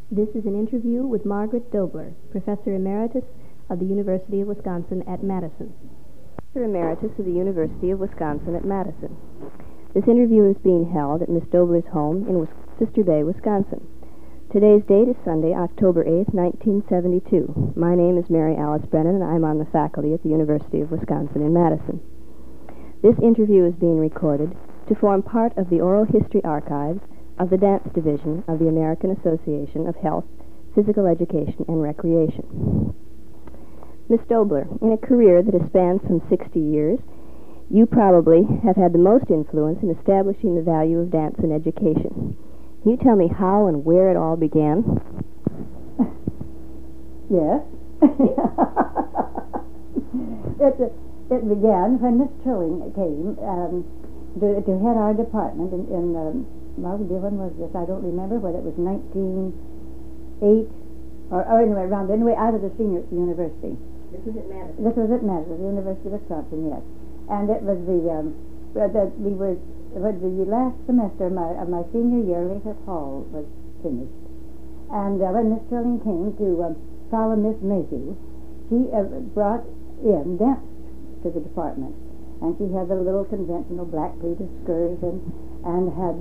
This is an interview with Margaret Dobler, Professor Emeritus of the University of Wisconsin at Madison. Professor Emeritus of the University of Wisconsin at Madison. This interview is being held at Miss Dobler's home in Sister Bay, Wisconsin. Today's date is Sunday, October 8th, 1972. My name is Mary Alice Brennan, and I'm on the faculty at the University of Wisconsin in Madison. This interview is being recorded to form part of the oral history archives of the Dance Division of the American Association of Health, Physical Education, and Recreation. Miss Dobler, in a career that has spanned some 60 years, you probably have had the most influence in establishing the value of dance in education. Can you tell me how and where it all began? Yes. It began when Miss Trilling came to head our department in well, when was this? I don't remember whether it was 1908 or anyway, around anyway, out of the senior university. This was at Madison. This was at Madison, the University of Wisconsin, yes. And it was the last semester of my senior year, Lathrop Hall was finished. And when Miss Trilling came to follow Miss Mayhew, she brought in dance to the department. And she had the little conventional black pleated skirt and had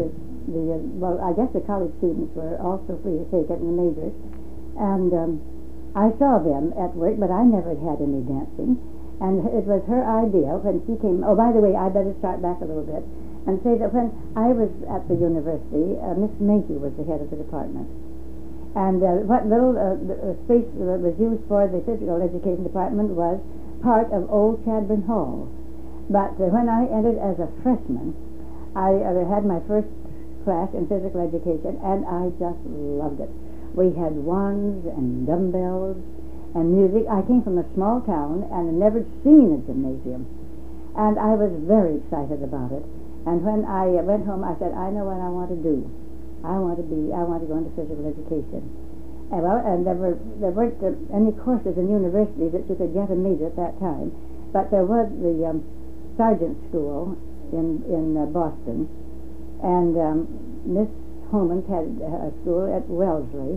well, I guess the college students were also free to take it in the majors. And I saw them at work, but I never had any dancing. And it was her idea when she came. Oh, by the way, I better start back a little bit and say that when I was at the university, Miss Mayhew was the head of the department. And what little space that was used for the physical education department was part of Old Chadbourne Hall. But when I entered as a freshman, I had my first class in physical education, and I just loved it. We had wands and dumbbells and music. I came from a small town and had never seen a gymnasium, and I was very excited about it. And when I went home, I said, I know what I want to do. I want to go into physical education. And there weren't any courses in university that you could get a major at that time, but there was the Sergeant School in Boston, and Miss Homans had a school at Wellesley,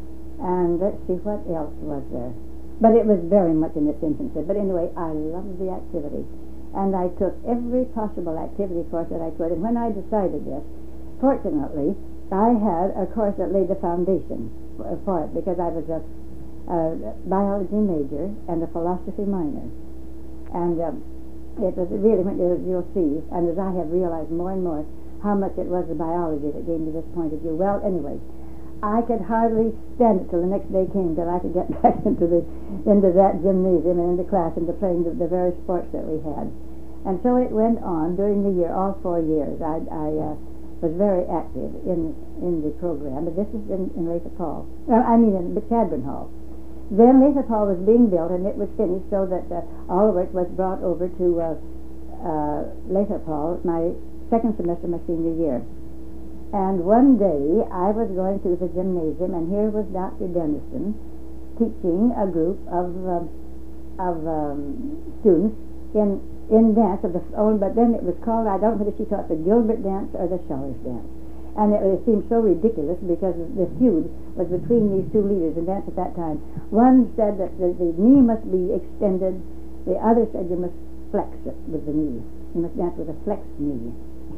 and let's see what else was there. But it was very much in its infancy. But anyway, I loved the activity, and I took every possible activity course that I could. And when I decided this, fortunately, I had a course that laid the foundation for it, because I was a biology major and a philosophy minor, and it was really, you'll see, and as I have realized more and more how much it was the biology that gave me this point of view. Well, anyway, I could hardly stand it till the next day came till I could get back into that gymnasium and into class and to playing the various sports that we had. And so it went on during the year, all 4 years. I was very active in the program, but this is in Lathrop Hall. In the Chadbourne Hall. Then Lathrop Hall was being built, and it was finished, so that all of it was brought over to Lathrop Hall my second semester, my senior year. And one day I was going through the gymnasium, and here was Dr. Denison teaching a group of students in dance but then it was called, I don't know whether she taught the Gilbert dance or the Schellers dance. And it seemed so ridiculous because the feud was between these two leaders in dance at that time. One said that the knee must be extended. The other said you must flex it with the knee. You must dance with a flexed knee.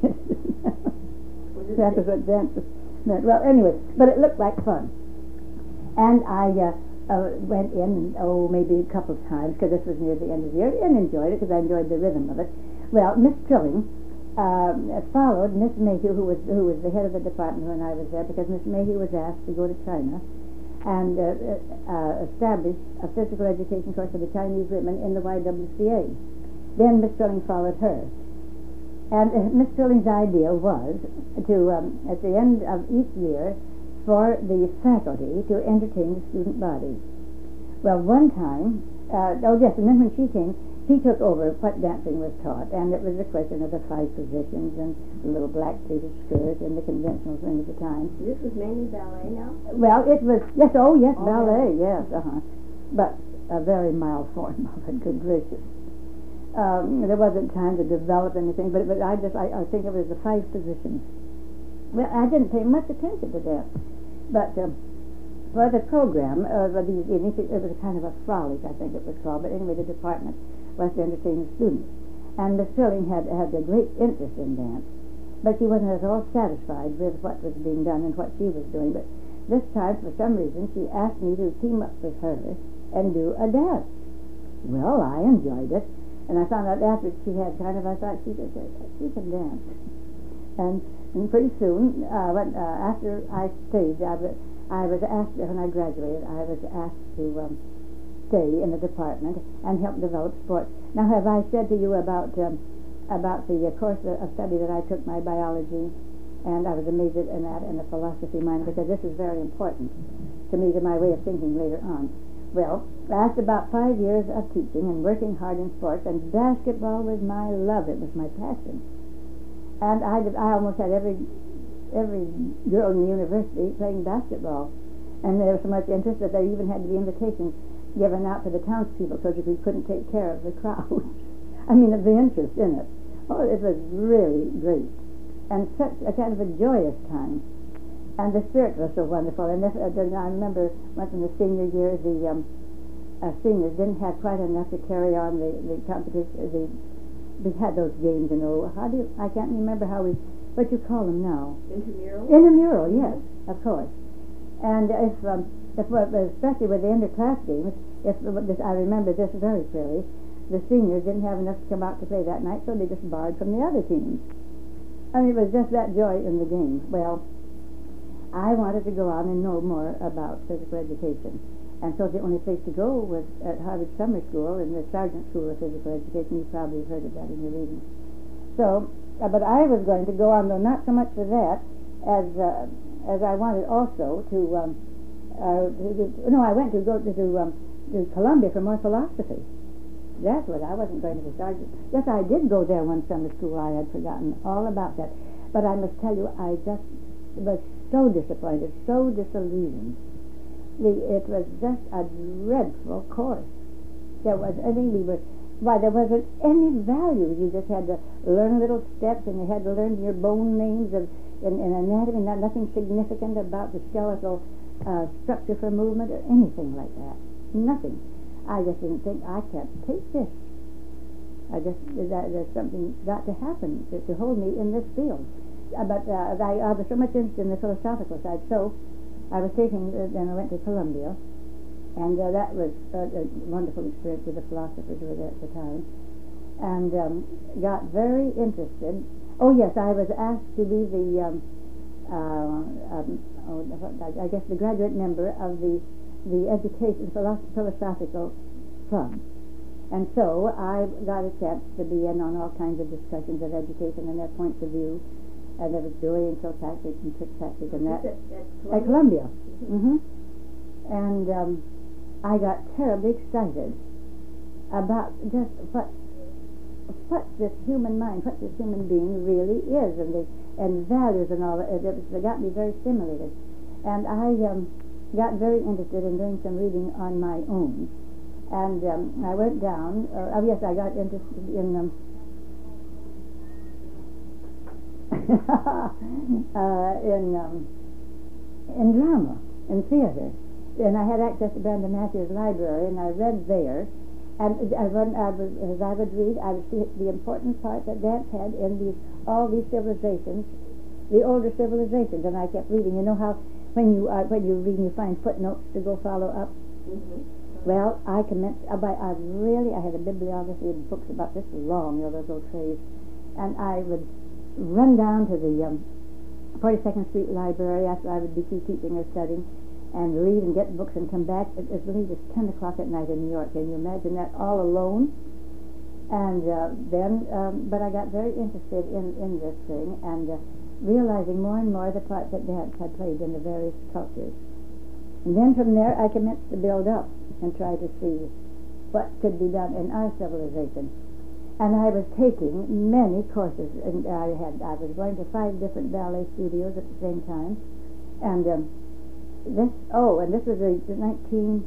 That was what dance meant. Well, anyway, but it looked like fun. And I went in, maybe a couple of times, because this was near the end of the year, and enjoyed it because I enjoyed the rhythm of it. Well, Miss Trilling followed Miss Mayhew, who was the head of the department when I was there, because Miss Mayhew was asked to go to China and establish a physical education course for the Chinese women in the YWCA. Then Miss Trilling followed her. And Miss Trilling's idea was to, at the end of each year, for the faculty to entertain the student body. Well, one time, and then when she came, she took over what dancing was taught, and it was a question of the 5 positions and the little black pleated skirt and the conventional thing of the time. This was mainly ballet now? Well, it was, ballet, yes, but a very mild form of it, good gracious. There wasn't time to develop anything, but I think of it as the 5 positions. Well, I didn't pay much attention to that, but for the program of these evenings, it was a kind of a frolic, I think it was called, but anyway, the department was to entertain the students. And Miss Trilling had a great interest in dance, but she wasn't at all satisfied with what was being done and what she was doing. But this time, for some reason, she asked me to team up with her and do a dance. Well, I enjoyed it, and I found out after she had I thought she can dance. And pretty soon, after I stayed, I was asked, when I graduated, I was asked to stay in the department and help develop sports. Now, have I said to you about the course of study that I took, my biology, and I was a major in that and a philosophy minor, because this is very important to me, to my way of thinking later on. Well, after about 5 years of teaching and working hard in sports, and basketball was my love, it was my passion. And I almost had every girl in the university playing basketball. And there was so much interest that there even had to be invitations given out to the townspeople because we couldn't take care of the crowd. I mean, of the interest in it. Oh, it was really great. And such a kind of a joyous time. And the spirit was so wonderful. And I remember once in the senior year, the seniors didn't have quite enough to carry on the competition. We had those games, you know. I can't remember what you call them now. Intramural? Intramural, yes, of course. And especially with the interclass games, I remember this very clearly, the seniors didn't have enough to come out to play that night, so they just borrowed from the other teams. I mean, it was just that joy in the game. Well, I wanted to go on and know more about physical education. And so the only place to go was at Harvard Summer School in the Sargent School of Physical Education. You probably heard of that in your reading. So, but I was going to go on, though not so much for that, as I wanted also to I went to go to Columbia for more philosophy. That's what I wasn't going to the Sargent. Yes, I did go there one summer school. I had forgotten all about that. But I must tell you, I just was so disappointed, so disillusioned. It was just a dreadful course. There wasn't any value. You just had to learn little steps, and you had to learn your bone names in anatomy, nothing significant about the skeletal structure for movement or anything like that. Nothing. I just didn't think I can't take this. There's something got to happen to hold me in this field. But I was so much interested in the philosophical side, so I was then I went to Columbia, and that was a wonderful experience with the philosophers who were there at the time, and got very interested. Oh yes, I was asked to be I guess the graduate member of the Education Philosophical Club. And so I got a chance to be in on all kinds of discussions of education and their points of view. And there was Dewey and Kilpatrick and Kirkpatrick and that at Columbia. Mm-hmm. And I got terribly excited about just what this human mind, what this human being really is, and values and all that. It got me very stimulated. And I got very interested in doing some reading on my own. And I went down. I got interested in in drama, in theater. And I had access to Brandon Matthews' library, and I read there. And as I would read, I would see the important part that dance had in all these civilizations, the older civilizations. And I kept reading. You know how when you read, you find footnotes to go follow up. Mm-hmm. Well, I commenced. I had a bibliography of books about this long, those little trays, and I would run down to the 42nd Street Library after I would be teaching or studying, and read and get books and come back as late as 10 o'clock at night in New York. Can you imagine that, all alone? And but I got very interested in this thing, and realizing more and more the part that dance had played in the various cultures. And then from there I commenced to build up and try to see what could be done in our civilization. And I was taking many courses, and I was going to 5 different ballet studios at the same time. And this was 1917,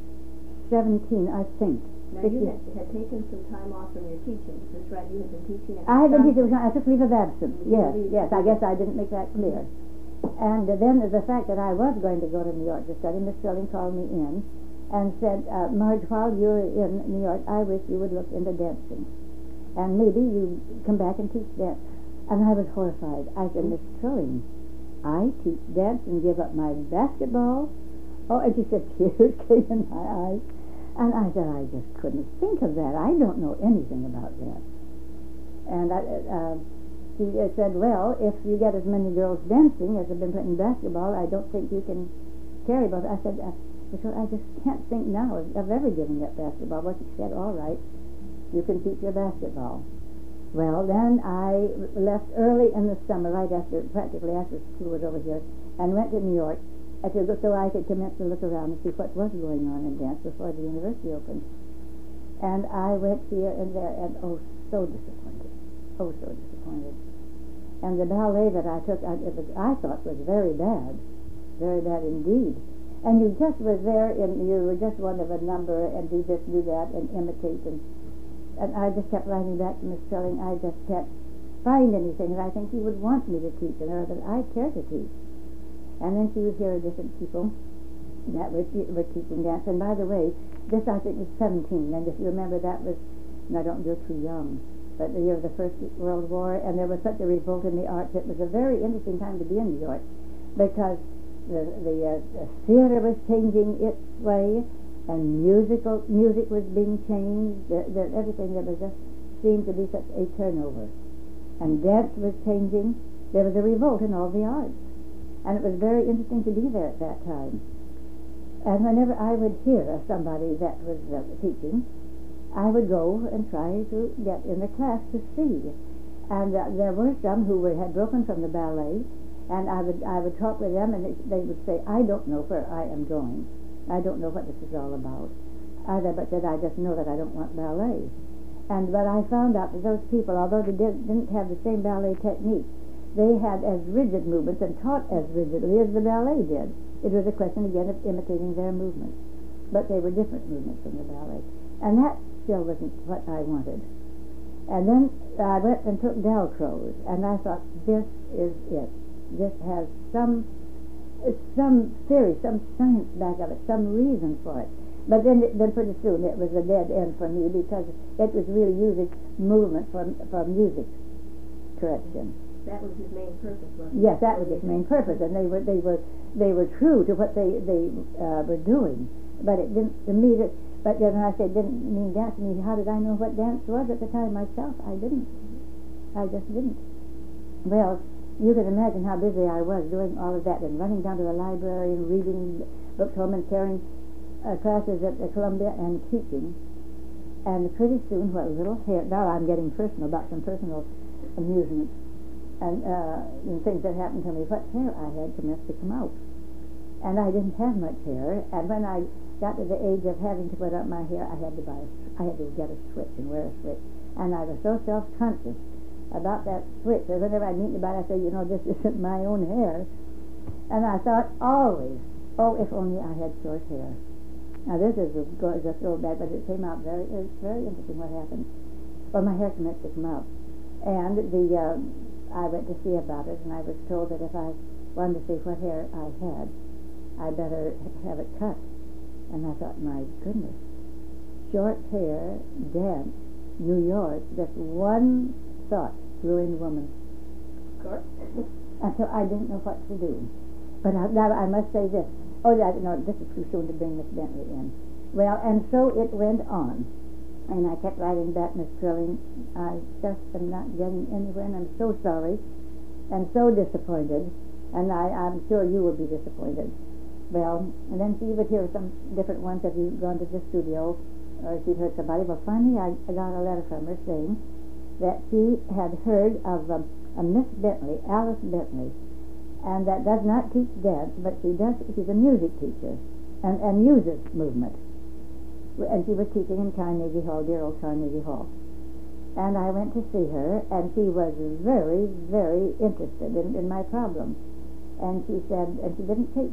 I think. Now, you had taken some time off from your teaching. Is this right? You had been teaching at I had been teaching. I took leave of absence. Yes. I guess I didn't make that clear. And then the fact that I was going to go to New York to study, Miss Trilling called me in and said, Marge, while you're in New York, I wish you would look into dancing. And maybe you come back and teach dance. And I was horrified. I said, Miss Trilling, I teach dance and give up my basketball? Oh, and she said, tears came in my eyes. And I said, I just couldn't think of that. I don't know anything about that. And she said, well, if you get as many girls dancing as have been playing basketball, I don't think you can carry both. I said, I just can't think now of ever giving up basketball. Well, she said, all right, you can teach your basketball. Well, then I left early in the summer, practically after school was over here, and went to New York so I could commence to look around and see what was going on in dance before the university opened. And I went here and there, and so disappointed. Oh, so disappointed. And the ballet that I took, I thought was very bad indeed. And you just were there, you were just one of a number, and do this, do that, and imitate. And I just kept writing back to Miss Trilling. I just can't find anything that I think you would want me to teach, or that I care to teach. And then she would hear different people that were teaching dance. And by the way, this I think was 17. And if you remember, that was, and I don't, you're too young, but the year of the First World War, and there was such a revolt in the arts. It was a very interesting time to be in New York, because the theater was changing its way, and music was being changed. Everything, there was just seemed to be such a turnover. And dance was changing. There was a revolt in all the arts. And it was very interesting to be there at that time. And whenever I would hear of somebody that was teaching, I would go and try to get in the class to see. And there were some who had broken from the ballet, and I would talk with them, and they would say, I don't know where I am going. I don't know what this is all about. But that I just know that I don't want ballet. But I found out that those people, although they didn't have the same ballet technique, they had as rigid movements and taught as rigidly as the ballet did. It was a question, again, of imitating their movements. But they were different movements from the ballet. And that still wasn't what I wanted. And then I went and took Dalcroze, and I thought, this is it. This has some theory, some science back of it, some reason for it. But then pretty soon it was a dead end for me, because it was really using movement for music correction. That was his main purpose, wasn't it? Yes, that was his main purpose, and they were true to what they were doing. But it didn't, to me, but when I say didn't mean dance to me, how did I know what dance was at the time myself? I didn't. I just didn't. Well, you can imagine how busy I was doing all of that, and running down to the library and reading books home and carrying classes at Columbia and teaching. And pretty soon, what little hair, now I'm getting personal about some personal amusements and things that happened to me, what hair I had commenced to come out. And I didn't have much hair, and when I got to the age of having to put up my hair, I had to get a switch and wear a switch. And I was so self-conscious about that switch that whenever I meet anybody, I say, this isn't my own hair. And I thought always, if only I had short hair. Now this is a throwback, but it came out it's very interesting what happened. Well, my hair commenced to come out. And I went to see about it, and I was told that if I wanted to see what hair I had, I better have it cut. And I thought, my goodness, short hair, dance, New York, just one thought ruined woman. Of course. And so I didn't know what to do. But now I must say this. This is too soon to bring Miss Bentley in. Well, and so it went on. And I kept writing back, Miss Trilling, I just am not getting anywhere, and I'm so sorry and so disappointed, and I'm sure you will be disappointed. Well, and then she would hear some different ones. Have you gone to the studio? Or she'd heard somebody. Well, finally I got a letter from her saying that she had heard of a Miss Bentley, Alice Bentley, and that does not teach dance, but she's a music teacher and uses movement. And she was teaching in Carnegie Hall, dear old Carnegie Hall. And I went to see her, and she was very, very interested in my problem. And she said, and she didn't take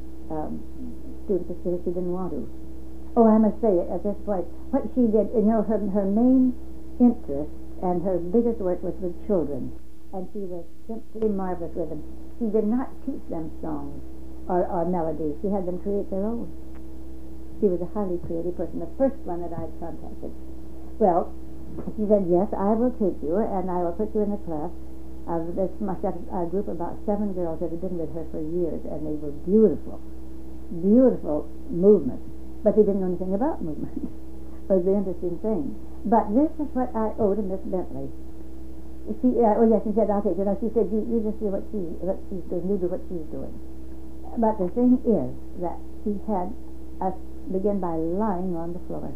students because she didn't want to. Oh, I must say at this point, what she did, her main interest and her biggest work was with children. and she was simply marvelous with them. She did not teach them songs or melodies. She had them create their own. She was a highly creative person, the first one that I'd contacted. Well, she said, yes, I will take you, and I will put you in a class of this. I got a group of about 7 girls that had been with her for years, and they were beautiful, beautiful movement. But they didn't know anything about movement. It was the interesting thing. But this is what I owe to Miss Bentley. She, she said, I'll take it. She said, you just do what she's doing. You do what she's doing. But the thing is that she had us begin by lying on the floor.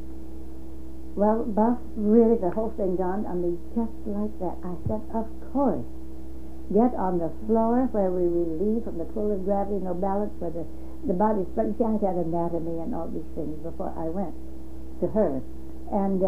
Well, Buff, really, the whole thing dawned on me just like that. I said, of course. Get on the floor where we relieve from the pull of gravity, no balance, where the body's spread. See, I had anatomy and all these things before I went to her. And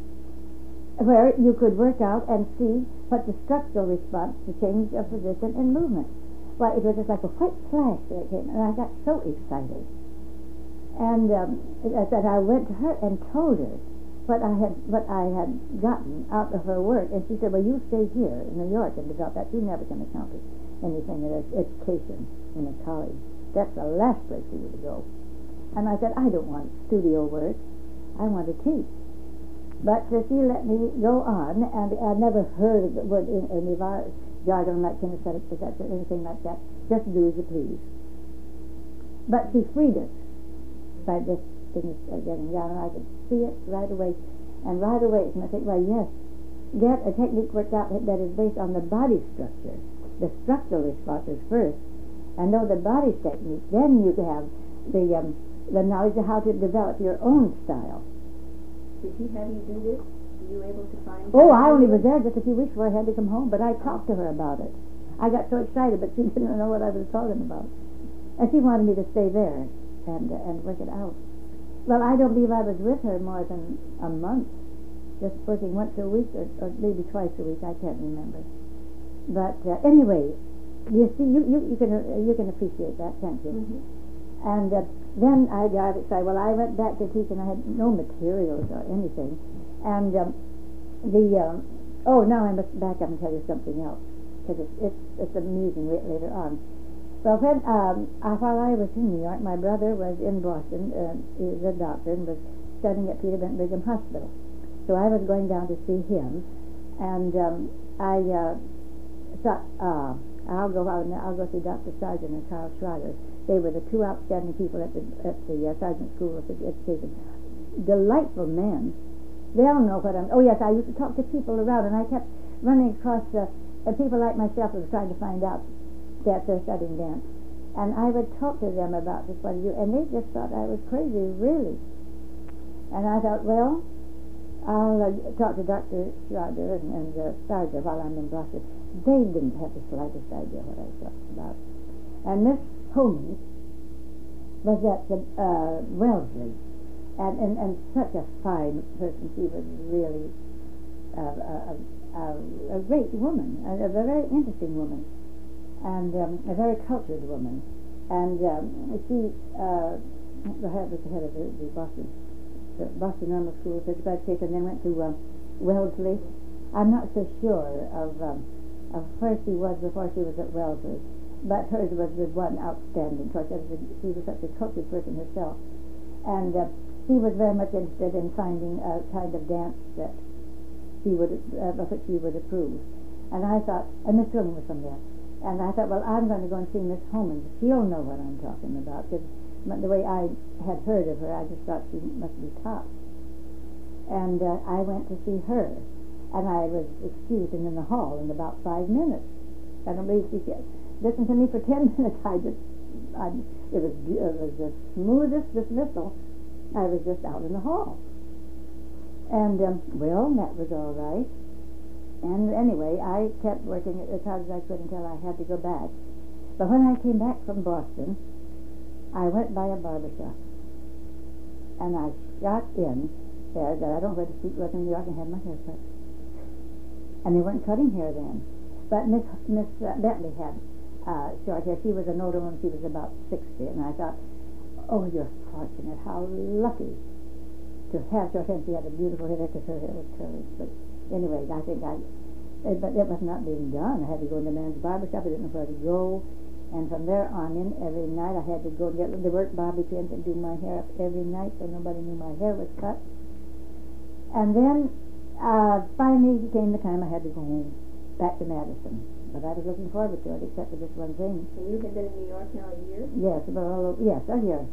where you could work out and see what the structural response to change of position and movement. Well, it was just like a white flash that came, and I got so excited. And I went to her and told her what I had gotten out of her work, and she said, well, you stay here in New York and develop that. You never can accomplish anything in education in a college. That's the last place for you to go. And I said, I don't want studio work. I want to teach. But she let me go on, and I never heard of the word in any of our jargon like kinesthetics, or anything like that. Just do as you please. But she freed us by this thing getting down, and I could see it right away. And right away, and I think, well, yes, get a technique worked out that is based on the body structure, the structural responses first, and know the body technique. Then you can have the knowledge of how to develop your own style. Did she have you do this? Were you able to find... Oh, I only was there just a few weeks before I had to come home, but I talked to her about it. I got so excited, but she didn't know what I was talking about. And she wanted me to stay there and work it out. Well, I don't believe I was with her more than a month, just working once a week or maybe twice a week. I can't remember. But anyway, you see, you can appreciate that, can't you? Mm-hmm. And then I got excited. Well, I went back to teach, and I had no materials or anything. And now I must back up and tell you something else, because it's amusing later on. Well, while I was in New York, my brother was in Boston. He was a doctor and was studying at Peterbilt Brigham Hospital. So I was going down to see him, and I thought, I'll go see Dr. Sargent and Carl Schrader. They were the two outstanding people at the Sargent School of Education. Delightful men. They'll know what I'm... Oh, yes, I used to talk to people around, and I kept running across people like myself who was trying to find out that they're studying dance. And I would talk to them about this, what do you... And they just thought I was crazy, really. And I thought, well, I'll talk to Dr. Schrader and Sargent while I'm in Boston. They didn't have the slightest idea what I was talking about. And Miss Homey was at the Wellesley, and such a fine person. She was really a great woman, a very interesting woman, and a very cultured woman. And she was the head of the Boston Normal School of Physical Education, and then went to Wellesley. I'm not so sure of where she was before she was at Wellesley, but hers was the one outstanding course. She was such a cultured person herself, and she was very much interested in finding a kind of dance that she would approve. And I thought, and Miss Drilling was from there, and I thought, well, I'm going to go and see Miss Holman. She'll know what I'm talking about, because the way I had heard of her, I just thought she must be top. And I went to see her, and I was excused in the hall in about 5 minutes. I don't believe she said, listen to me for 10 minutes. It was the smoothest dismissal. I was just out in the hall. And, well, that was all right. And anyway, I kept working as hard as I could until I had to go back. But when I came back from Boston, I went by a barber shop. And I shot in there that I don't go to street was in New York and had my hair cut. And they weren't cutting hair then. But Miss Bentley had short hair. She was an older woman. She was about 60. And I thought, oh, you're fortunate. How lucky to have short hair. She had a beautiful hair because her hair was curly. But anyway, I think I but it was not being done. I had to go in the man's barber shop. I didn't know where to go. And from there on in, every night I had to go get the work bobby pins and do my hair up every night so nobody knew my hair was cut. And then finally came the time I had to go home, back to Madison. But I was looking forward to it, except for this one thing. And you had been in New York now a year? Yes, yes, a year.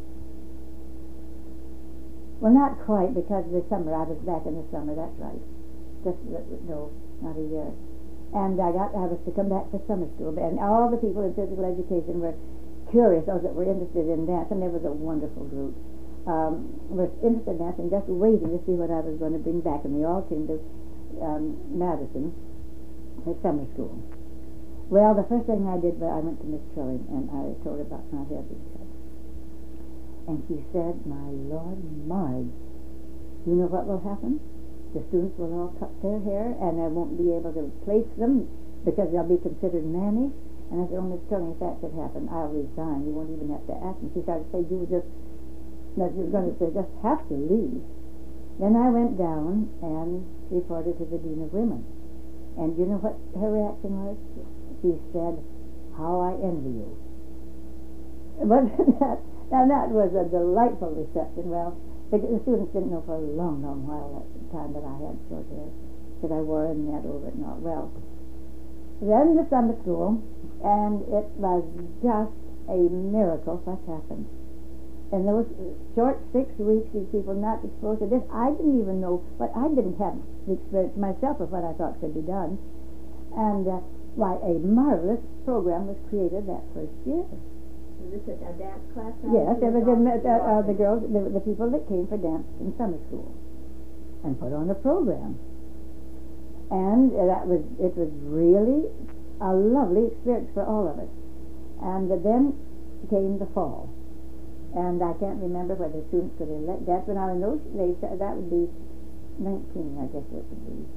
Well, not quite, because the summer, I was back in the summer, that's right. No, not a year. And I was to come back for summer school, and all the people in physical education were curious, those that were interested in dance, and there was a wonderful group. Were interested in dance and just waiting to see what I was going to bring back, and they all came to Madison for summer school. Well, the first thing I did was I went to Miss Trilling, and I told her about my hair being cut. And she said, "My Lord Marge, you know what will happen? The students will all cut their hair, and I won't be able to place them because they'll be considered mannish." And I said, "Oh, Miss Trilling, if that should happen, I'll resign. You won't even have to ask me." She started to say, "You were going to say, just have to leave." Then I went down and reported to the Dean of Women. And you know what her reaction was? She said, "How I envy you." But that was a delightful reception. Well, the students didn't know for a long, long while that time that I had short hair, because I wore a net over it and all. Well, then the summer school, and it was just a miracle what happened. In those short 6 weeks, these people not exposed to this, I didn't even know I didn't have the experience myself of what I thought could be done. And why, a marvelous program was created that first year. Was this a dance class? Yes, it was the girls, the people that came for dance in summer school, and put on a program. And it was really a lovely experience for all of us. And then came the fall. And I can't remember whether students could elect dance, but now in those days, that would be 19, I guess it would be.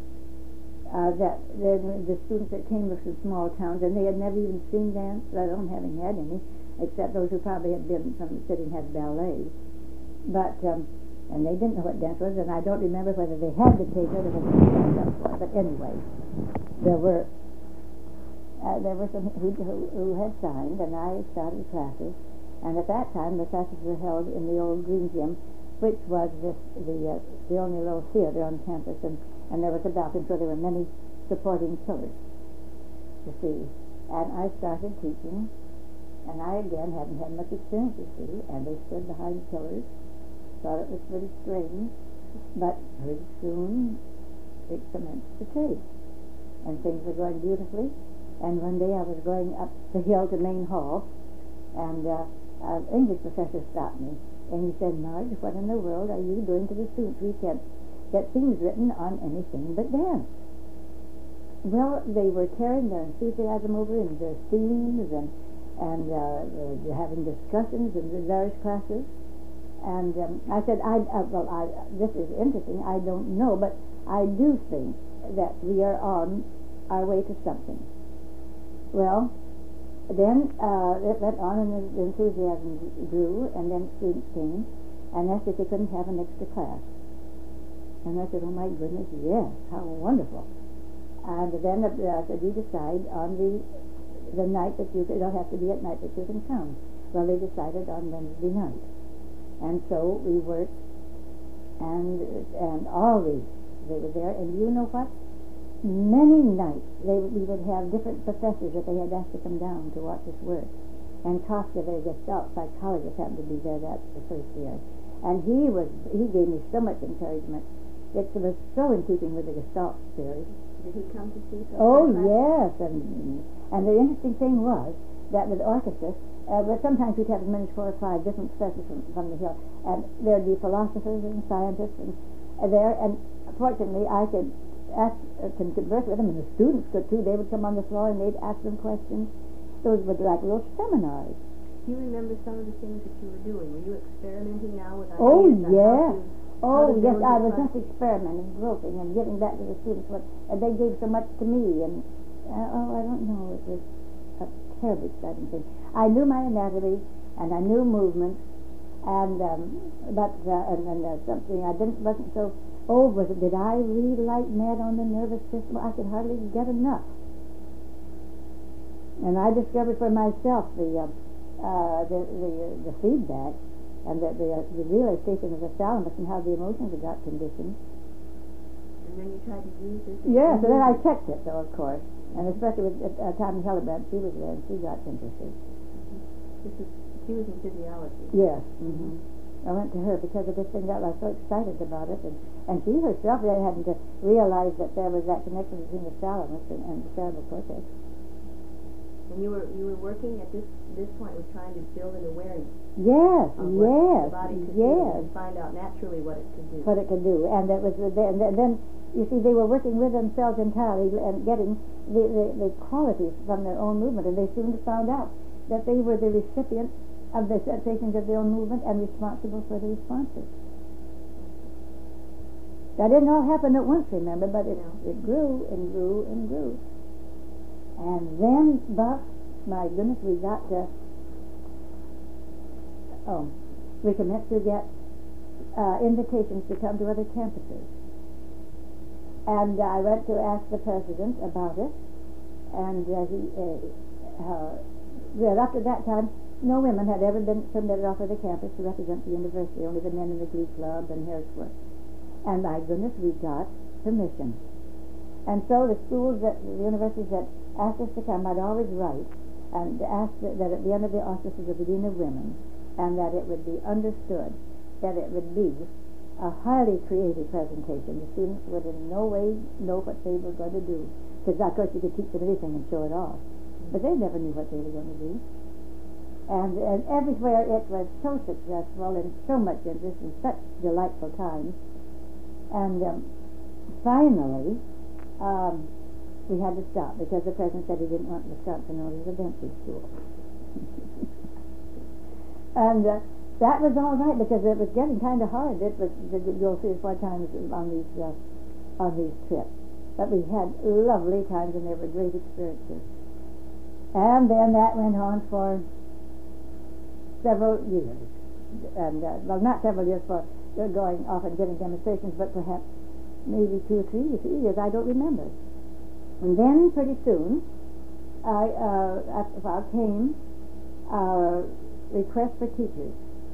The students that came were from small towns, and they had never even seen dance, let alone having had any, except those who probably had been from the city and had ballet. But, and they didn't know what dance was, and I don't remember whether they had to take it or whether they signed up for it. But anyway, there were some who had signed, and I started classes. And at that time, the classes were held in the old Green Gym, which was the only little theater on campus, and there was a balcony, so there were many supporting pillars to see. And I started teaching, and I again hadn't had much experience, you see, and they stood behind pillars. Thought it was pretty strange, but pretty soon it commenced to take, and things were going beautifully. And one day I was going up the hill to Main Hall, and an English professor stopped me, and he said, "Marge, what in the world are you doing to the students? We can't get things written on anything but dance." Well, they were carrying their enthusiasm over in their themes and having discussions in the various classes. And I said, this is interesting. I don't know, but I do think that we are on our way to something. Well, then it went on, and the enthusiasm grew, and then students came and asked if they couldn't have an extra class. And I said, "Oh my goodness, yes, how wonderful." And then I said, "You decide on the night that you, it'll have to be at night that you can come." Well, they decided on Wednesday night. And so we worked, and always they were there. And you know what? Many nights we would have different professors that they had asked to come down to watch us work. And Kafka, the Gestalt psychologist, happened to be there the first year. And he gave me so much encouragement. It was so in keeping with the Gestalt theory. Did he come to see? Oh, yes. And the interesting thing was that with orchestra, but sometimes we'd have as many as 4 or 5 different professors from the hill. And there'd be philosophers and scientists there. And fortunately, I could converse with them, and the students could too. They would come on the floor and they'd ask them questions. Those were like little seminars. Do you remember some of the things that you were doing? Were you experimenting now with ideas? Oh, yes. Yes, I was class? just experimenting, groping, and giving back to the students what they gave so much to me. And I don't know, it was a terribly exciting thing. I knew my anatomy, and I knew movements, and something I wasn't so oh, did I read like mad on the nervous system? I could hardly get enough. And I discovered for myself the feedback and the realization of the thalamus and how the emotions got conditioned. And then you tried to use this? Yes, and then I checked it, though, of course. And especially with Tommy Hillebrand, she was there and she got interested. She was in physiology. Yes. Mm-hmm. I went to her because of this thing that I was so excited about it, and she herself hadn't realized that there was that connection between the thalamus and the cerebral cortex. And you were working at this point with trying to build an awareness. Yes, of what yes, the body could yes. do and find out naturally what it could do. What it could do, and that was and then you see they were working with themselves entirely and getting the qualities from their own movement, and they soon found out that they were the recipient of the sensations of their own movement and responsible for the responses. That didn't all happen at once, remember, but it grew and grew and grew. And then, Buck, my goodness, we commenced to get invitations to come to other campuses. And I went to ask the president about it, and up to that time, no women had ever been permitted off of the campus to represent the university, only the men in the Glee Club and Harrisburg. And my goodness, we got permission. And so the schools, the universities that asked us to come, I'd always write and ask that at the end of the auspices of the Dean of Women, and that it would be understood that it would be a highly creative presentation. The students would in no way know what they were going to do, because of course you could teach them anything and show it off, but they never knew what they were going to do. And everywhere it was so successful and so much interest and such delightful times. And finally, we had to stop because the president said he didn't want Wisconsin known as a dancing school. And that was all right because it was getting kind of hard. It was go 3 or 4 times on these trips, but we had lovely times and they were great experiences. And then that went on for several years, and well, not several years for going off and giving demonstrations, but perhaps maybe 2 or 3 years. I don't remember. And then pretty soon, came request for teachers.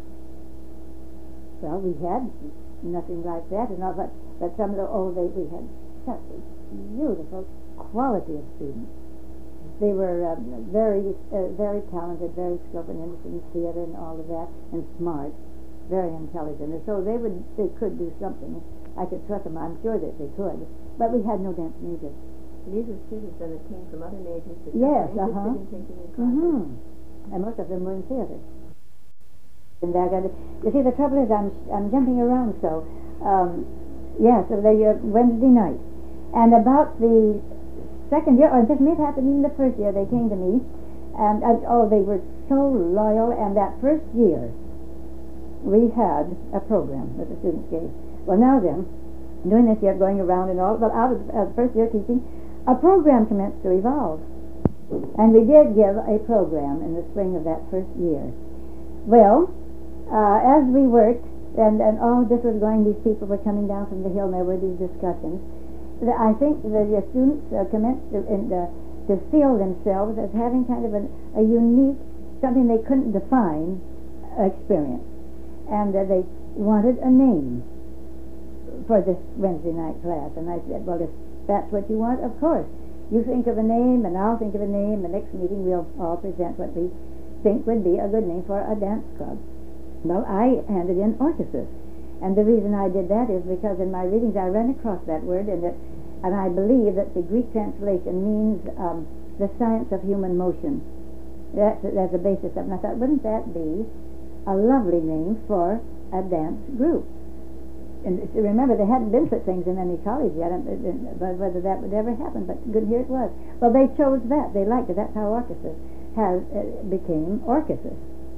Well, we had nothing like that, and all, but some of we had such a beautiful quality of students. They were very talented, very skillful, and interested in theater and all of that, and smart, very intelligent. And so they could do something. I could trust them. I'm sure that they could. But we had no dance majors. These were students that came from other majors that were interested in taking your classes. Mm-hmm. And most of them were in theater. And you see, the trouble is I'm jumping around so. So they Wednesday night. And about the second year, or this may have happened even the first year, they came to me, and they were so loyal. And that first year, we had a program that the students gave. Well, now then, doing this year, going around and all, but out of the first year teaching, a program commenced to evolve. And we did give a program in the spring of that first year. Well, as we worked, and this was going, these people were coming down from the hill, and there were these discussions. I think the students commenced to feel themselves as having kind of a unique, something they couldn't define experience. And they wanted a name for this Wednesday night class. And I said, well, if that's what you want, of course. You think of a name, and I'll think of a name. The next meeting, we'll all present what we think would be a good name for a dance club. Well, I handed in Orchesis. And the reason I did that is because in my readings I ran across that word, and I believe that the Greek translation means the science of human motion. That's the basis of it. And I thought, wouldn't that be a lovely name for a dance group? And remember, there hadn't been such things in any college yet, but whether that would ever happen. But good, here it was. Well, they chose that. They liked it. That's how Orchesis became Orchesis.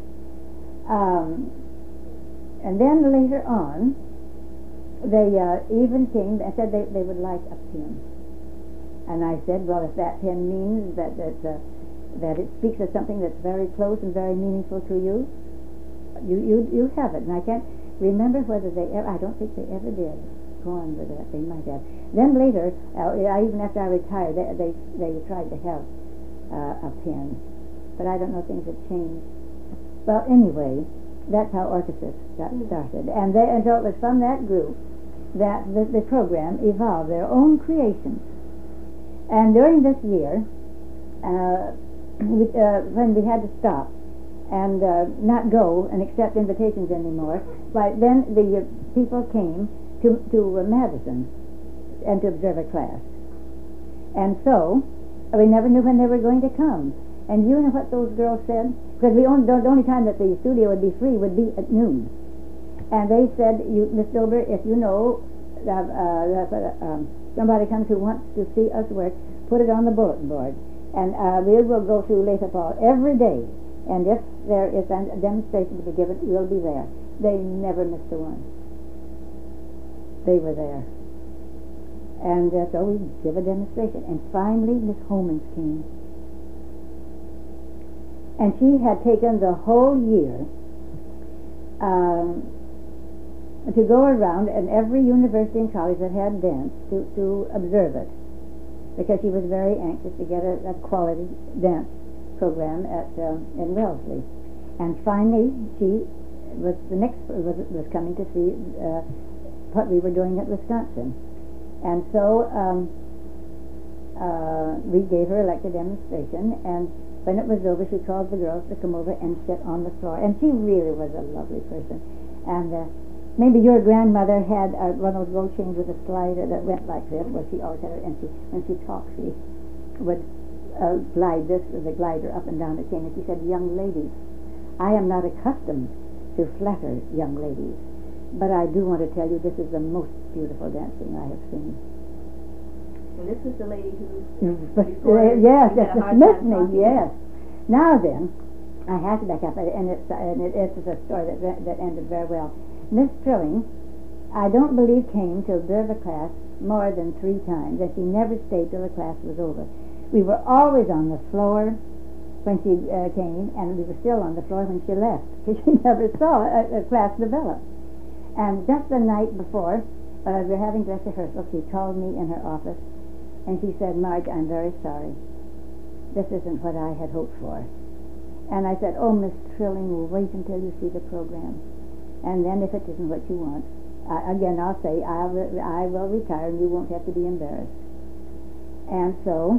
And then later on, they even came and said they would like a pin. And I said, well, if that pin means that it speaks of something that's very close and very meaningful to you, you have it. And I can't remember whether they ever, I don't think they ever did. go on with that. They might have. Then later, even after I retired, they tried to have a pen, but I don't know, things have changed. Well, anyway, that's how Orchesis got started, and so it was from that group that the program evolved their own creations. And during this year, when we had to stop and not go and accept invitations anymore, but then the people came to Madison and to observe a class. And so we never knew when they were going to come. And you know what those girls said? Because the only time that the studio would be free would be at noon. And they said, Miss Dober, if you know somebody comes who wants to see us work, put it on the bulletin board. And we will go to Lathrop Hall every day. And if there is a demonstration to be given, we'll be there. They never missed a one. They were there. And so we give a demonstration. And finally, Miss Homans came. And she had taken the whole year to go around in every university and college that had dance to observe it, because she was very anxious to get a quality dance program in Wellesley. And finally, she was coming to see what we were doing at Wisconsin. And so we gave her a lecture demonstration, and when it was over, she called the girls to come over and sit on the floor. And she really was a lovely person. And maybe your grandmother had one of those gold chains with a slider that went like this. Well, she always had her, and when she talked, she would glide this with a glider up and down the chain. And she said, "Young ladies, I am not accustomed to flatter young ladies, but I do want to tell you this is the most beautiful dancing I have seen." And this was the lady who... yes, that's the Smithney, yes. Now then, I have to back up, and it's a story that ended very well. Miss Trilling, I don't believe, came to observe a class more than 3 times, and she never stayed till the class was over. We were always on the floor when she came, and we were still on the floor when she left, because she never saw a class develop. And just the night before, we were having dress rehearsal, she called me in her office, and she said, "Marge, I'm very sorry. This isn't what I had hoped for." And I said, "Oh, Miss Trilling, we'll wait until you see the program. And then if it isn't what you want, again, I'll say I will retire and you won't have to be embarrassed." And so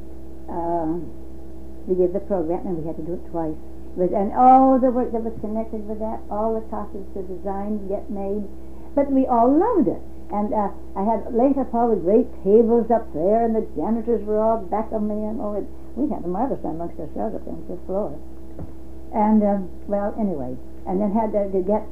we did the program, and we had to do it twice. And all the work that was connected with that, all the costumes to design, get made. But we all loved it. And I had Lathrop Hall with great tables up there, and the janitors were all back of me, and we had a marvelous time amongst ourselves up there on the floor. And well, anyway, and then had to get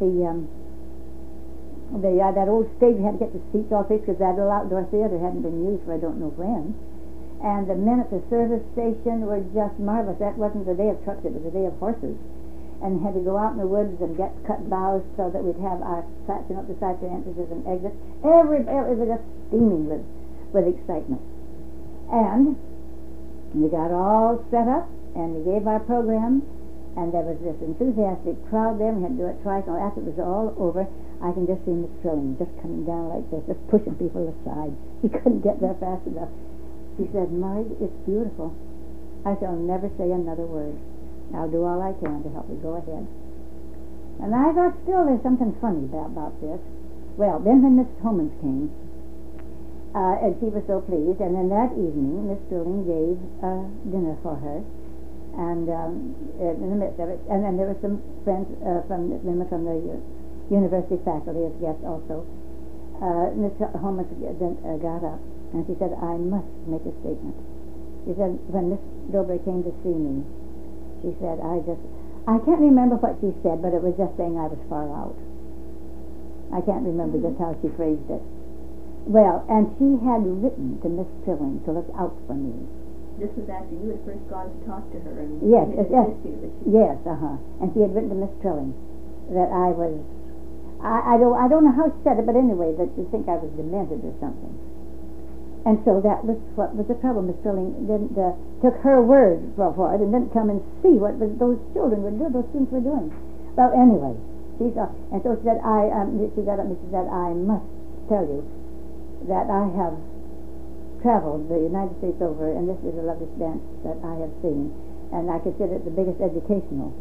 that old stage. We had to get the seats all fixed because that old outdoor theater hadn't been used for I don't know when. And the men at the service station were just marvelous. That wasn't the day of trucks; it was the day of horses. And had to go out in the woods and get cut boughs so that we'd have our up the side for entrances and exits. It was just steaming with excitement. And we got all set up, and we gave our program, and there was this enthusiastic crowd there. We had to do it twice. And after it was all over, I can just see Miss Trilling just coming down like this, just pushing people aside. She couldn't get there fast enough. She said, "Marge, it's beautiful. I shall never say another word. I'll do all I can to help you go ahead." And I thought still there's something funny about this. Well, then when Miss Homans came, and she was so pleased, and then that evening Miss Trilling gave a dinner for her, and in the midst of it, and then there were some friends from the university faculty as guests also. Miss Homans got up, and she said, "I must make a statement." She said, when Miss Dober came to see me, she said, I can't remember what she said, but it was just saying I was far out. I can't remember just how she phrased it. Well, and she had written to Miss Trilling to look out for me. This was after you had first gone to talk to her. And yes. And she had written to Miss Trilling that I was, I don't know how she said it, but anyway, that she think I was demented or something. And so that was what was the trouble. Miss Trilling didn't took her word for it and didn't come and see what those children were doing, those students were doing. Well, anyway, she saw, and so she said, she got up and she said, "I must tell you that I have traveled the United States over, and this is the loveliest dance that I have seen, and I consider it the biggest educational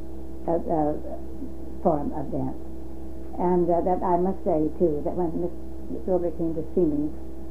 form of dance. And that I must say, too, that when Miss Silver came to see me,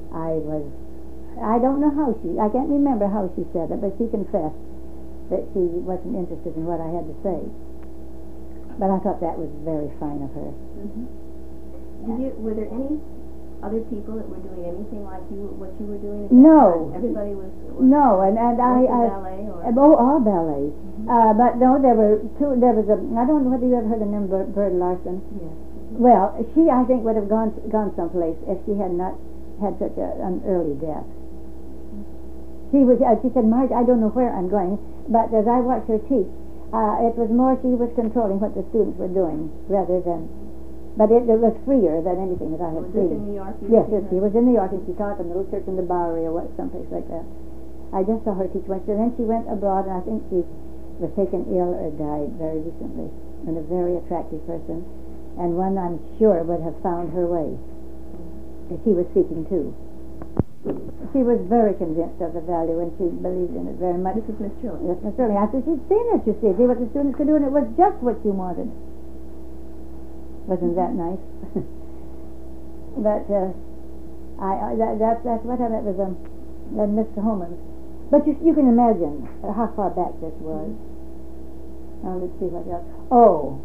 I don't know how I can't remember how she said it, but she confessed that she wasn't interested in what I had to say. But I thought that was very fine of her. Mm-hmm. Were there any other people that were doing anything like what you were doing? No. Everybody was no, and I ballet or all ballet. Mm-hmm. But no, there were two. There was I don't know whether you ever heard the name Bird Larson. Yes. Well, she I think would have gone someplace if she had not had such an early death. She said, Marge, I don't know where I'm going, but as I watched her teach, it was more she was controlling what the students were doing rather than. But it was freer than anything that I had seen. Was this in New York? Yes, she was in New York, and she taught in the little church in the Bowery or someplace like that. I just saw her teach once, and then she went abroad, and I think she was taken ill or died very recently, and a very attractive person, and one I'm sure would have found her way if she was seeking too. She was very convinced of the value, and she believed in it very much. This is Miss Trilling. Yes, Miss Trilling. After she'd seen it, you see what the students could do, and it was just what she wanted. Wasn't that nice? But that's what I met with Mr. Homans. But you can imagine how far back this was. Now let's see what else. Oh.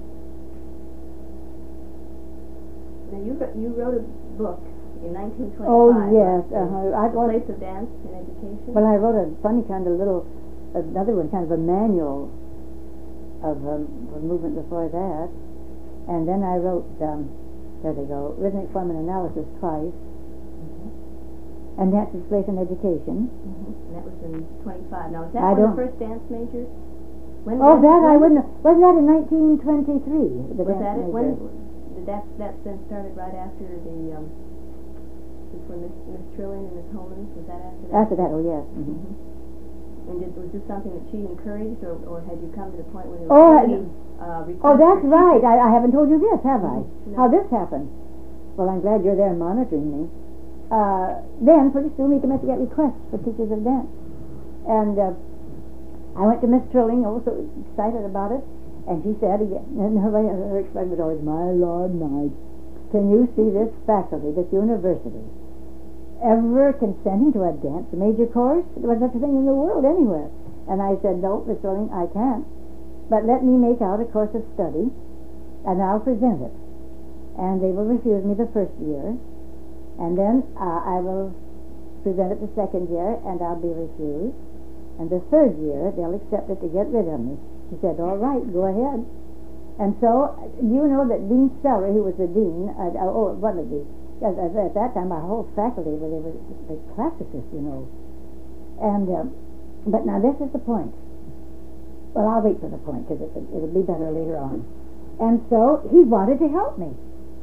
Now you wrote a book in 1925. Oh yes. Place of Dance in Education. Well, I wrote a funny kind of another one, kind of a manual of a movement before that. And then I wrote, there they go, Rhythmic Form and Analysis twice. Mm-hmm. And that's its place in education. Mm-hmm. And that was in 25. Now, is that the first dance major? Wasn't that in 1923? Was that it? When did that then started right after before Miss Trilling and Miss Homans? Was that after that? After that, oh yes. Mm-hmm. Mm-hmm. And was this something that she encouraged, or had you come to the point where you were that's right. I haven't told you this, have I? No. How this happened? Well, I'm glad you're there monitoring me. Then, pretty soon, we commenced to get requests for teachers of dance. And I went to Miss Trilling, also excited about it, and she said, and her expression was always, my Lord, Marge, can you see this faculty, this university, ever consenting to a dance major course? There was such a thing in the world anywhere. And I said, no, Miss Trilling, I can't. But let me make out a course of study, and I'll present it. And they will refuse me the first year, and then I will present it the second year, and I'll be refused. And the third year, they'll accept it to get rid of me. She said, all right, go ahead. And so, you know that Dean Sellery, who was the dean, one of the, at that time, our whole faculty, they were classicists, you know. And, but now this is the point. Well, I'll wait for the point, because it'll be better later on. And so, he wanted to help me.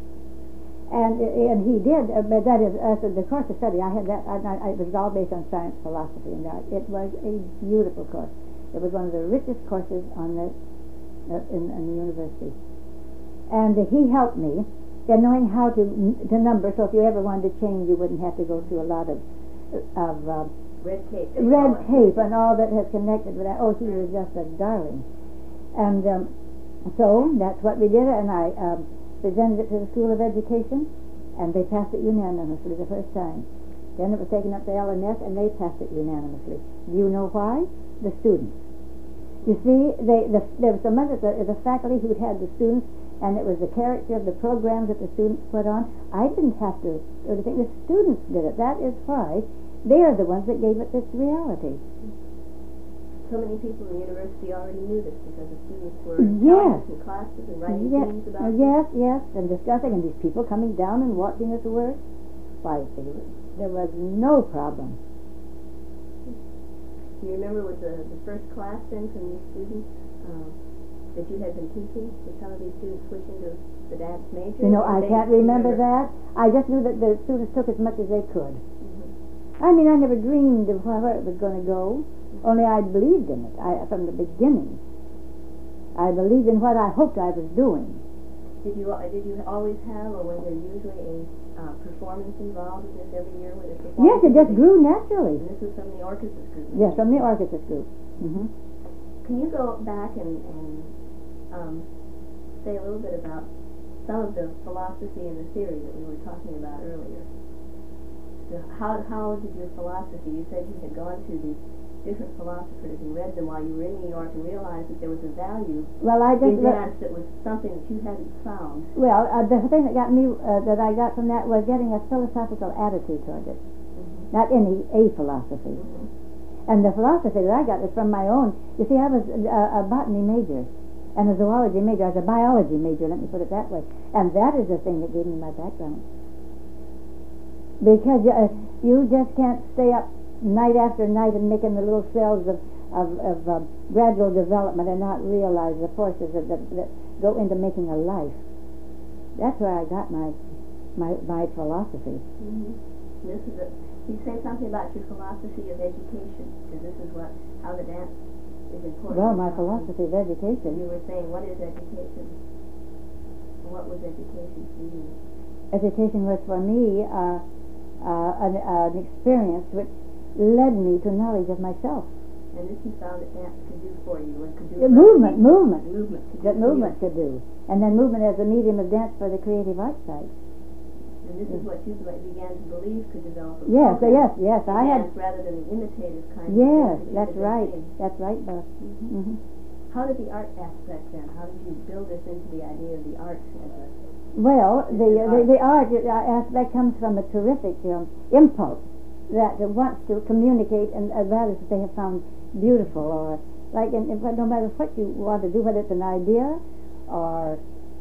And he did, but that is, the course of study, I had that, it was all based on science, philosophy, and that. It was a beautiful course. It was one of the richest courses on in the university. And he helped me in knowing how to number, so if you ever wanted to change, you wouldn't have to go through a lot of red tape and all that has connected with that. Oh, he was just a darling. And so that's what we did, and I presented it to the School of Education, and they passed it unanimously the first time. Then it was taken up to LNS, and they passed it unanimously. Do you know why? The students. You see, there was some of the faculty who had the students, and it was the character of the programs that the students put on. I didn't have to think. The students did it. That is why they are the ones that gave it this reality. So many people in the university already knew this because the students were telling us in classes and writing things about it. Yes, and discussing, and these people coming down and watching us work. Why, there was no problem. Do you remember with the first class then from these students that you had been teaching? Did some of these students switch into the dance major? You know, I can't remember that. I just knew that the students took as much as they could. Mm-hmm. I mean, I never dreamed of where it was going to go. Mm-hmm. Only I believed in it from the beginning. I believed in what I hoped I was doing. Did you always have, or was there usually a performance involved in this every year? Where Yes, it just grew naturally. And this was from the orchestras group? Yes, from the orchestras group. Mm-hmm. Can you go back and say a little bit about some of the philosophy and the theory that we were talking about earlier? So how did your philosophy, you said you had gone to these different philosophers and read them while you were in New York and realized that there was a value in dance that was something that you hadn't found. Well, the thing that got me, that I got from that was getting a philosophical attitude toward it, not any a philosophy. And the philosophy that I got is from my own. You see, I was a botany major and a zoology major. I was a biology major, let me put it that way. And that is the thing that gave me my background. Because you just can't stay up night after night and making the little cells of gradual development and not realize the forces that go into making a life. That's where I got my philosophy. This is you say something about your philosophy of education, because this is how the dance is important. Well, my philosophy of education. You were saying, what is education? What was education for you? Education was for me an experience which led me to knowledge of myself. And this you found that dance could do for you, and could do movement. That movement could do. And then movement as a medium of dance for the creative arts side. And this is what you began to believe could develop a yes. I had rather than the imitative kind yes, of that's right. That's right, Beth. How did the art aspect then? How did you build this into the idea of the art as a Well, the art aspect comes from a terrific impulse that wants to communicate and values that they have found beautiful, or like no matter what you want to do, whether it's an idea or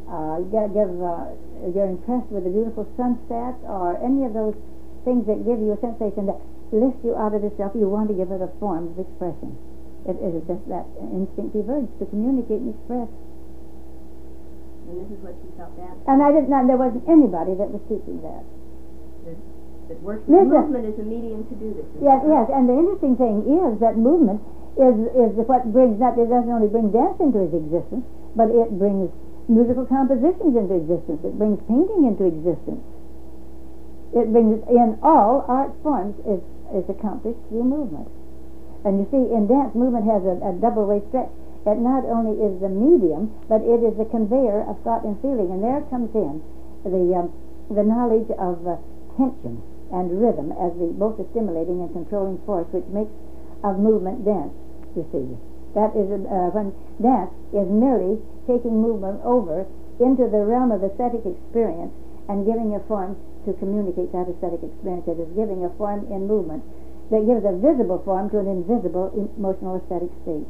you're impressed with a beautiful sunset or any of those things that give you a sensation that lifts you out of yourself, you want to give it a form of expression. It is just that instinctive urge to communicate and express. And this is what you felt that. And there wasn't anybody that was teaching that. That works with movement is a medium to do this. Yes. And the interesting thing is that movement is what brings that. It doesn't only bring dance into its existence, but it brings musical compositions into existence. It brings painting into existence. It brings in all art forms is accomplished through movement. And you see, in dance, movement has a double-way stretch. It not only is the medium, but it is the conveyor of thought and feeling. And there comes in the knowledge of tension and rhythm as both the stimulating and controlling force which makes of movement dance, you see. That is when dance is merely taking movement over into the realm of aesthetic experience and giving a form to communicate that aesthetic experience. It is giving a form in movement that gives a visible form to an invisible emotional aesthetic state.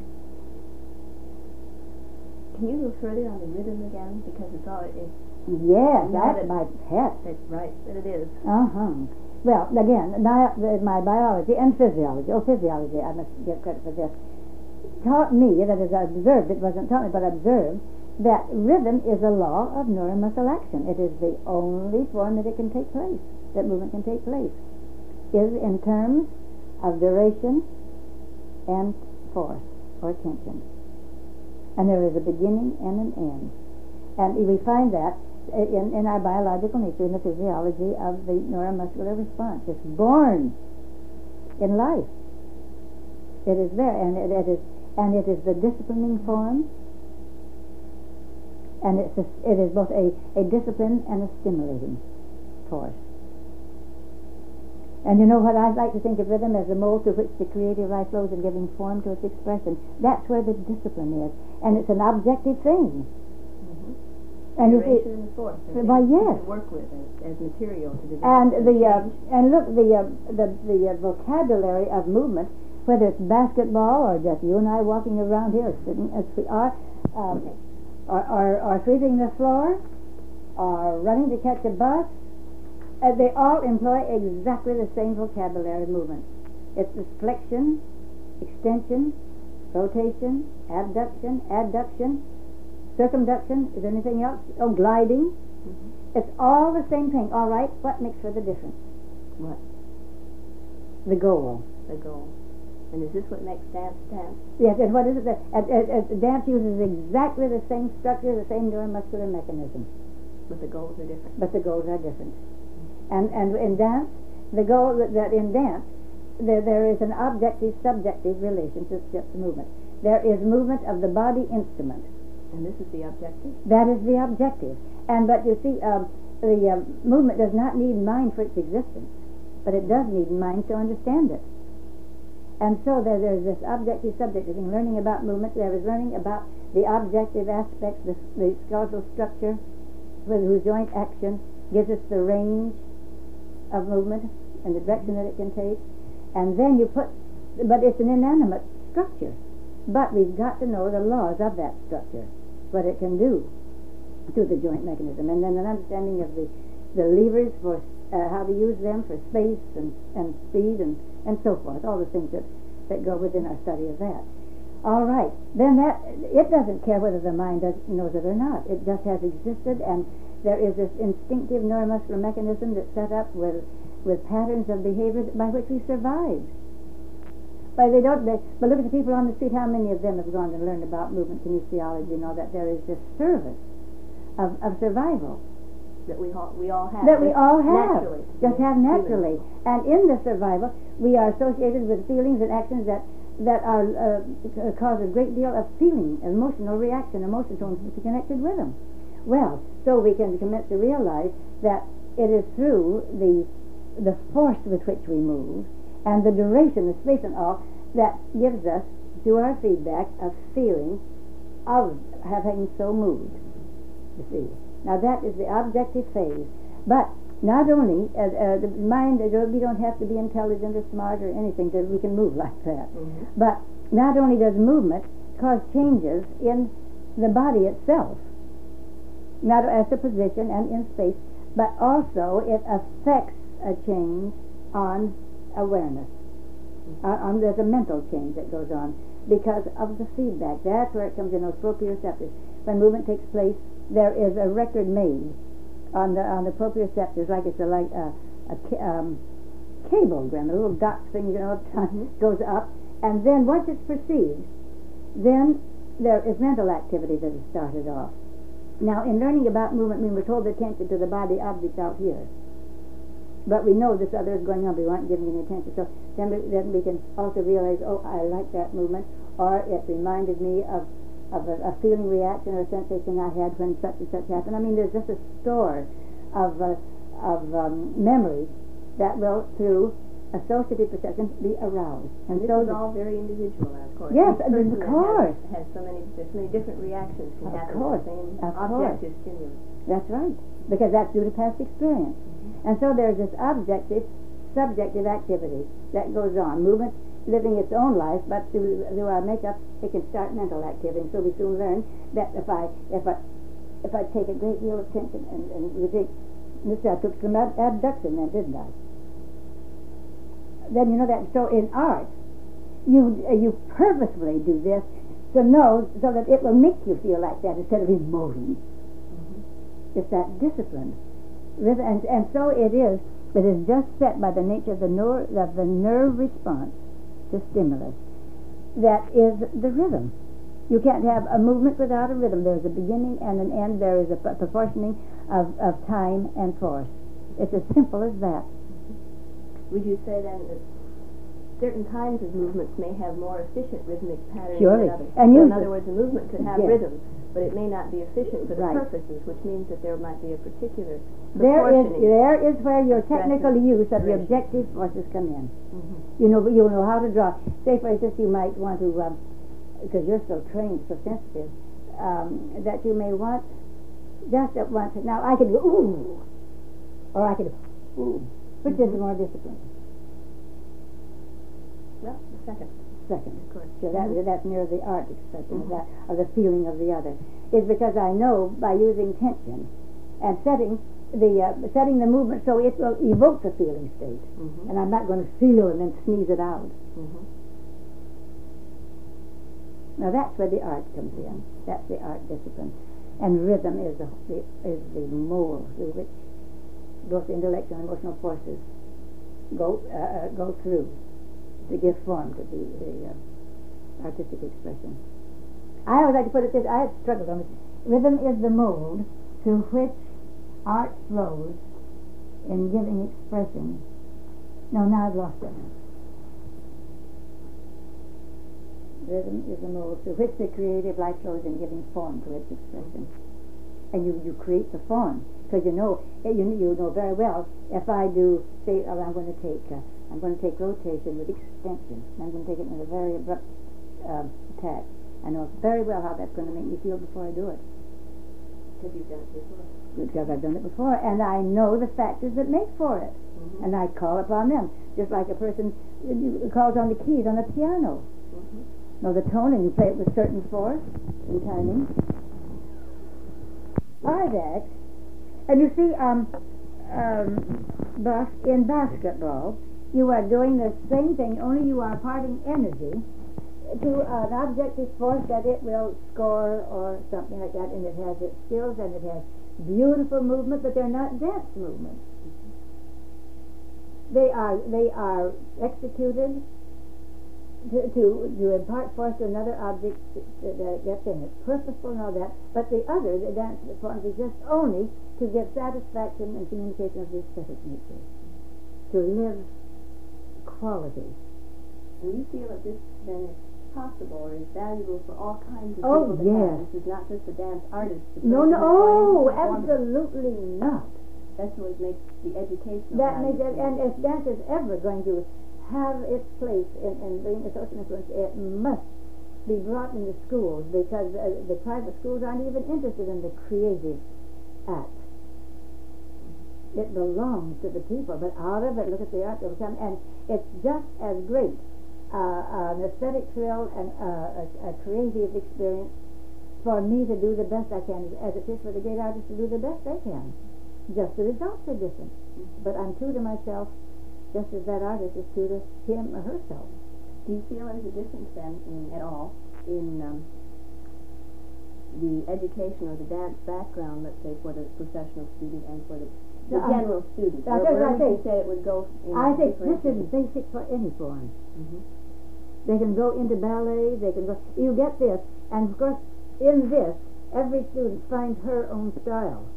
Can you go further on the rhythm again? Because it's all... Yes, that's my pet. That's right, that it is. Well, again, my biology and physiology, physiology, I must give credit for this, taught me, that is, I observed, it wasn't taught me, but observed, that rhythm is a law of neuromuscular action. It is the only form that it can take place, that movement can take place, is in terms of duration and force or tension. And there is a beginning and an end. And we find that in our biological nature, in the physiology of the neuromuscular response. It's born in life. It is there, and it is the disciplining form, and it is both a discipline and a stimulating force. And you know what, I like to think of rhythm as the mold through which the creative life flows in giving form to its expression. That's where the discipline is, and it's an objective thing. And you see, and the force. Why, yes. To work with as material to develop. And look, the vocabulary of movement, whether it's basketball or just you and I walking around here, sitting as we are, or sweeping the floor, or running to catch a bus, they all employ exactly the same vocabulary movement. It's the flexion, extension, rotation, abduction, adduction, circumduction. Is there anything else? Gliding. It's all the same thing. All right, what makes for the difference? What? The goal. The goal. And is this what makes dance dance? Yes, and what is it? Dance uses exactly the same structure, the same neuromuscular mechanism. But the goals are different. But the goals are different. And in dance, the goal that in dance, there is an objective-subjective relationship to movement. There is movement of the body instrument. And this is the objective? That is the objective. But you see, the movement does not need mind for its existence, but it does need mind to understand it. And so there's this objective-subjective thing, learning about movement. There is learning about the objective aspects, the skeletal structure, whose joint action gives us the range of movement and the direction that it can take. And then but it's an inanimate structure. But we've got to know the laws of that structure, what it can do to the joint mechanism. And then an understanding of the levers for how to use them for space and speed and so forth, all the things that go within our study of that. All right. Then it doesn't care whether the mind knows it or not. It just has existed, and there is this instinctive neuromuscular mechanism that's set up with patterns of behavior by which we survived. But but look at the people on the street. How many of them have gone and learned about movement kinesiology and all that? There is this service of survival that we all have. That we all have. Naturally. Just have naturally. And in the survival, we are associated with feelings and actions that are cause a great deal of feeling, emotional reaction, emotion tones connected with them. Well, so we can commence to realize that it is through the force with which we move and the duration, the space and all, that gives us, through our feedback, a feeling of having so moved, you see. Now that is the objective phase. But not only, the mind, we don't have to be intelligent or smart or anything that we can move like that. Mm-hmm. But not only does movement cause changes in the body itself, not as a position and in space, but also it affects a change on awareness. There's a mental change that goes on because of the feedback. That's where it comes in, those proprioceptors. When movement takes place, there is a record made on the proprioceptors, like it's a cablegram, the little dot thing, goes up, and then once it's perceived, then there is mental activity that is started off. Now, in learning about movement, we're told the attention to the body object out here. But we know this other is going on, but we aren't giving any attention. So then we can also realize, oh, I like that movement, or it reminded me of a feeling reaction or a sensation I had when such and such happened. I mean, there's just a store of memory that will, through associative perception, be aroused. And this is all very individual, of course. Yes, of course. There's so many different reactions can happen to the same objective stimulus. That's right, because that's due to past experience. And so there's this objective-subjective activity that goes on. Movement living its own life, but through our makeup, it can start mental activity. And so we soon learn that if I take a great deal of attention, and we take, I took some abduction then, didn't I? Then you know that. So in art, you purposefully do this to know so that it will make you feel like that instead of emoting. Mm-hmm. It's that discipline. And so it is just set by the nature of the nerve response to stimulus. That is the rhythm. You can't have a movement without a rhythm. There's a beginning and an end. There is a proportioning of time and force. It's as simple as that. Would you say then that certain kinds of movements may have more efficient rhythmic patterns Surely. than others? And so in other words, a movement could have yes. rhythm, but it may not be efficient for the right. purposes, which means that there might be a particular there proportioning. is where your technical use of the objective forces come in. Mm-hmm. You'll know how to draw. Say, for instance, you might want to, because you're so trained, so sensitive, that you may want just at once. Now, I could go, ooh, or I could go, ooh. Which is more disciplined? Well, the second. Second, of course. So that's near the art expression of that, of the feeling of the other. It's because I know by using tension and setting the movement so it will evoke the feeling state, and I'm not going to feel and then sneeze it out. Now that's where the art comes in. That's the art discipline, and rhythm is the mold through which both intellectual and emotional forces go through to give form to the artistic expression. I always like to put it this, I have struggled on this. Rhythm is the mold through which art flows in giving expression. No, now I've lost it. Rhythm is the mode through which the creative life flows in giving form to its expression. And you create the form, because you know very well, if I do say, oh, I'm going to take rotation with extension. I'm going to take it in a very abrupt attack. I know very well how that's going to make me feel before I do it. Because you've done it before. Because I've done it before, and I know the factors that make for it. Mm-hmm. And I call upon them, just like a person calls on the keys on a piano. Know the tone, and you play it with certain force and timing. Ardex, and you see, in basketball, you are doing the same thing, only you are imparting energy to an objective force that it will score or something like that, and it has its skills and it has beautiful movement, but they're not dance movements. They are executed to impart force to another object that gets in it, purposeful and all that, but the dance forms exist only to give satisfaction and communication of the aesthetic nature, to live quality. And you feel that this then is possible or is valuable for all kinds of Oh, people to yes. have. This is not just a dance artist. No, absolutely not. That's what makes the educational That makes it, value. and if dance is ever going to have its place in bringing a social influence, it must be brought into schools, because the private schools aren't even interested in the creative act. It belongs to the people, but out of it, look at the art that will come, and it's just as great an aesthetic thrill and a creative experience for me to do the best I can as it is for the great artist to do the best they can. Just the results are different, but I'm true to myself just as that artist is true to him or herself. Do you feel there's a difference then at all in the education or the dance background, let's say, for the professional student and for the general student? Where would you say it would go in I think this is differentiating? basic for any form. Mm-hmm. They can go into ballet, they can go, you get this, and of course in this every student finds her own style.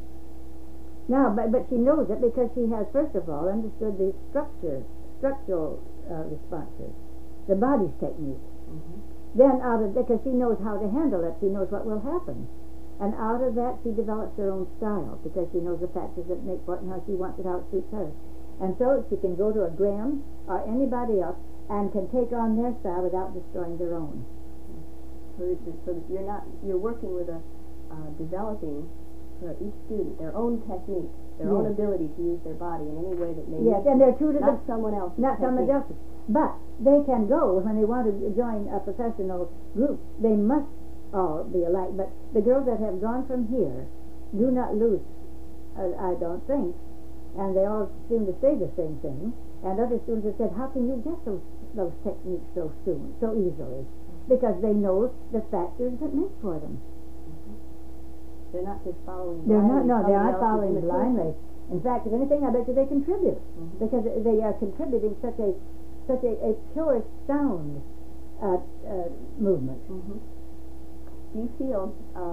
Now, but she knows it because she has, first of all, understood the structural responses, the body's technique. Mm-hmm. Then because she knows how to handle it, she knows what will happen. And out of that, she develops her own style, because she knows the factors that make for it and how she wants it, how it suits her. And so she can go to a Graham or anybody else and can take on their style without destroying their own. So that you're working with developing for each student their own technique, their own ability to use their body in any way that they Yes, and they're true to not someone else's not someone technique. else's. But they can go, when they want to join a professional group, they must all be alike. But the girls that have gone from here do not lose, I don't think, and they all seem to say the same thing. And other students have said, how can you get those techniques so soon, so easily? Because they know the factors that make for them. They're not just following They're blindly. not. No, they aren't somebody else's following imitation. blindly. In fact, if anything, I bet you they contribute, because they are contributing such a pure sound movement. Mm-hmm. Do you feel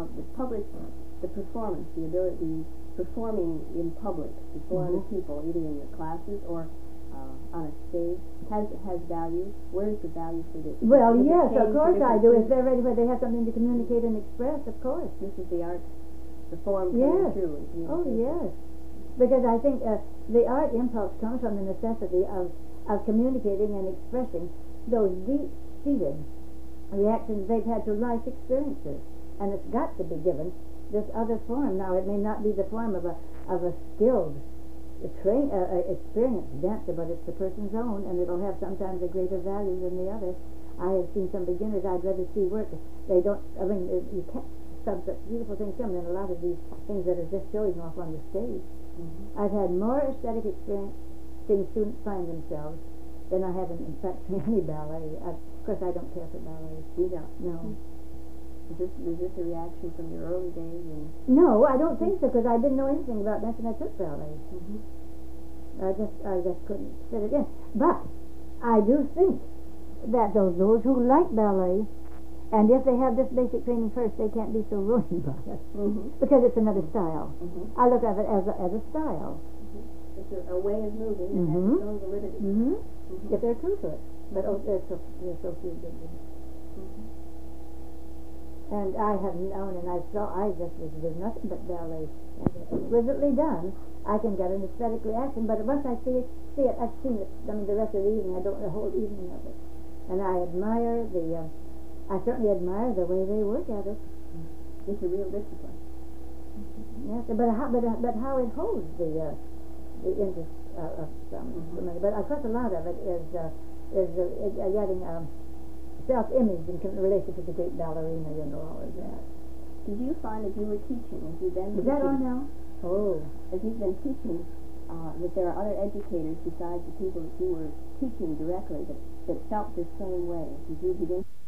the performance, the ability performing in public before other people, either in your classes or on a stage, has value? Where is the value for this? Well, Does it yes, change of for course I different do. If students? they're ready, where they have something to communicate and express, of course. This is the art, the form Yes. coming through. In Oh, communication. yes. Because I think the art impulse comes from the necessity of communicating and expressing those deep-seated reactions they've had to life experiences. And it's got to be given this other form. Now, it may not be the form of a skilled, experienced dancer, but it's the person's own, and it'll have sometimes a greater value than the other. I have seen some beginners I'd rather see work. They don't, I mean, you catch some such beautiful things come than a lot of these things that are just showing off on the stage. I've had more aesthetic experience seeing students find themselves than I have in fact in any ballet. Of course, I don't care for ballet. You don't? No. Is this a reaction from your early days? No, I don't think so, because I didn't know anything about dance and I took ballet. I just couldn't fit it in. But I do think that those who like ballet And if they have this basic training first, they can't be so ruined by it. Because it's another style. I look at it as a style. It's a way of moving and has its own validity. If they're true to it. But there's so few good ones. And I have known, and there's nothing but ballet. And exquisitely done, I can get an aesthetic reaction, but once I see it, I've seen it, the rest of the evening, I don't the whole evening of it. And I certainly admire the way they work at it. It's a real discipline. Yes, but how it holds the interest of some. But of course a lot of it is getting self-image in relation to the great ballerina, all of that. Did you find as you were teaching, as you've been teaching... Is that on now? Oh. As you've been teaching, that there are other educators besides the people that you were teaching directly that felt the same way? Did you begin